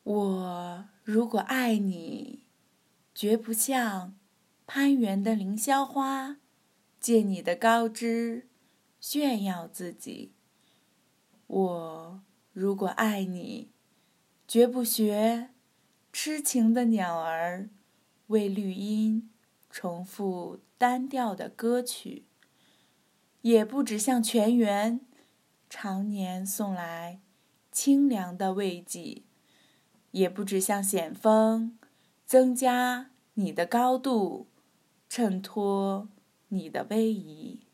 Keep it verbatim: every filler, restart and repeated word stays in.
我如果爱你，绝不像攀援的凌霄花，借你的高枝炫耀自己。我如果爱你，绝不学痴情的鸟儿，为绿荫重复单调的歌曲，也不只向泉源常年送来清凉的慰藉，也不只向险峰增加你的高度，衬托你的威仪。